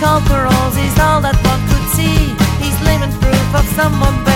called paroles, he's all that one could see. He's living proof of someone better.